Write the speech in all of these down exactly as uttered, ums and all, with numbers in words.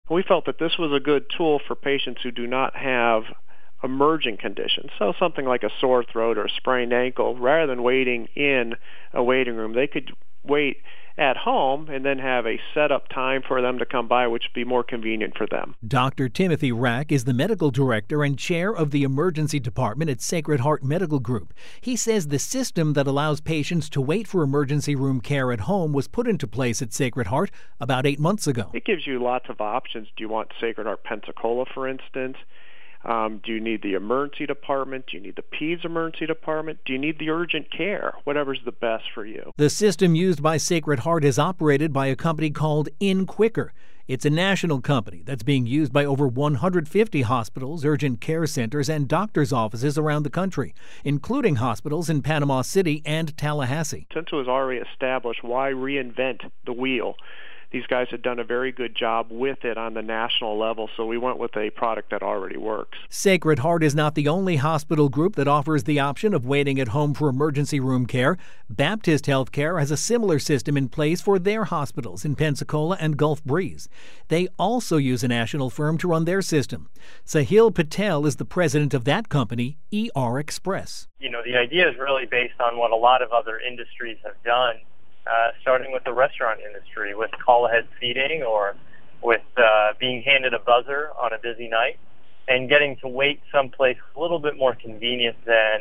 We felt that this was a good tool for patients who do not have emerging conditions, so something like a sore throat or a sprained ankle. Rather than waiting in a waiting room, they could wait at home and then have a set-up time for them to come by, which would be more convenient for them. Doctor Timothy Rack is the medical director and chair of the emergency department at Sacred Heart Medical Group. He says the system that allows patients to wait for emergency room care at home was put into place at Sacred Heart about eight months ago. It gives you lots of options. Do you want Sacred Heart Pensacola, for instance? Um, do you need the emergency department? Do you need the peds emergency department? Do you need the urgent care? Whatever's the best for you. The system used by Sacred Heart is operated by a company called InQuicker. It's a national company that's being used by over one hundred fifty hospitals, urgent care centers, and doctors' offices around the country, including hospitals in Panama City and Tallahassee. Since it was already established, why reinvent the wheel? These guys had done a very good job with it on the national level, so we went with a product that already works. Sacred Heart is not the only hospital group that offers the option of waiting at home for emergency room care. Baptist Healthcare has a similar system in place for their hospitals in Pensacola and Gulf Breeze. They also use a national firm to run their system. Sahil Patel is the president of that company, E R Express. You know, the idea is really based on what a lot of other industries have done. Uh, starting with the restaurant industry, with call-ahead seating or with uh, being handed a buzzer on a busy night and getting to wait someplace a little bit more convenient than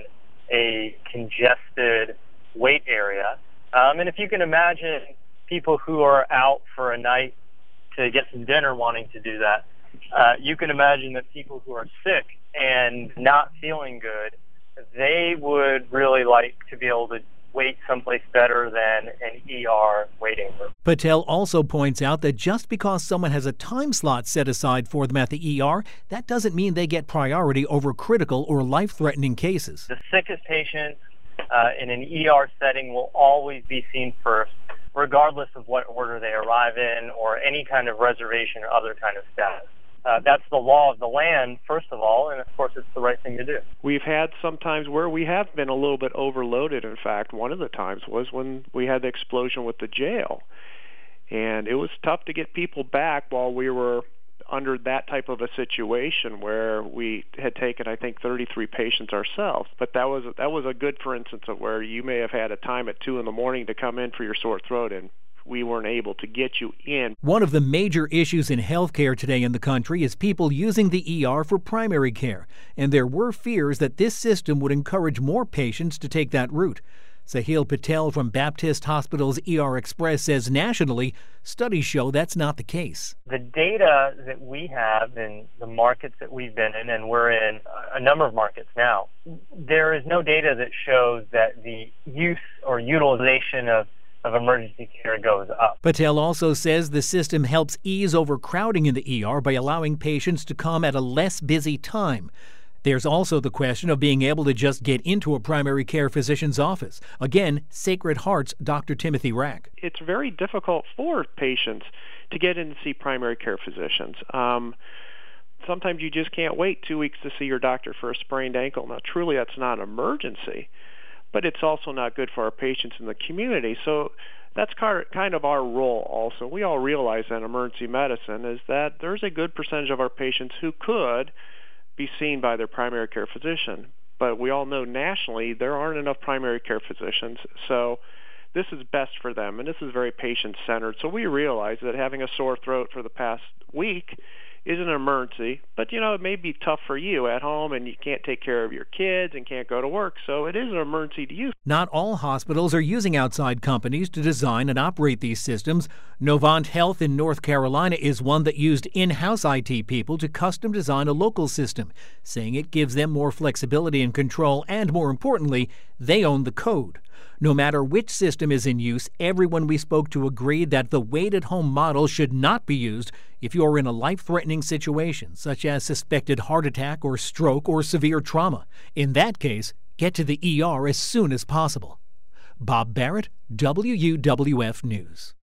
a congested wait area. Um, and if you can imagine people who are out for a night to get some dinner wanting to do that, uh, you can imagine that people who are sick and not feeling good, they would really like to be able to wait someplace better than an E R waiting room. Patel also points out that just because someone has a time slot set aside for them at the E R, that doesn't mean they get priority over critical or life-threatening cases. The sickest patients uh, in an E R setting will always be seen first, regardless of what order they arrive in or any kind of reservation or other kind of status. Uh, that's the law of the land, first of all, and of course it's the right thing to do. We've had some times where we have been a little bit overloaded. In fact, one of the times was when we had the explosion with the jail. And it was tough to get people back while we were under that type of a situation where we had taken, I think, thirty-three patients ourselves. But that was that was a good, for instance, of where you may have had a time at two in the morning to come in for your sore throat, and we weren't able to get you in. One of the major issues in healthcare today in the country is people using the E R for primary care, and there were fears that this system would encourage more patients to take that route. Sahil Patel from Baptist Hospital's E R Express says nationally, studies show that's not the case. The data that we have in the markets that we've been in, and we're in a number of markets now, there is no data that shows that the use or utilization of of emergency care goes up. Patel also says the system helps ease overcrowding in the E R by allowing patients to come at a less busy time. There's also the question of being able to just get into a primary care physician's office. Again, Sacred Heart's Doctor Timothy Rack. It's very difficult for patients to get in to see primary care physicians. Um, sometimes you just can't wait two weeks to see your doctor for a sprained ankle. Now, truly, that's not an emergency, but it's also not good for our patients in the community. So that's kind of our role also. We all realize that in emergency medicine is that there's a good percentage of our patients who could be seen by their primary care physician. But we all know nationally there aren't enough primary care physicians. So this is best for them, and this is very patient-centered. So we realize that having a sore throat for the past week is an emergency, but you know, it may be tough for you at home and you can't take care of your kids and can't go to work, so it is an emergency to use. Not all hospitals are using outside companies to design and operate these systems. Novant Health in North Carolina is one that used in-house I T people to custom design a local system, saying it gives them more flexibility and control, and more importantly, they own the code. No matter which system is in use, everyone we spoke to agreed that the wait-at-home model should not be used if you are in a life-threatening situation, such as suspected heart attack or stroke or severe trauma. In that case, get to the E R as soon as possible. Bob Barrett, W U W F News.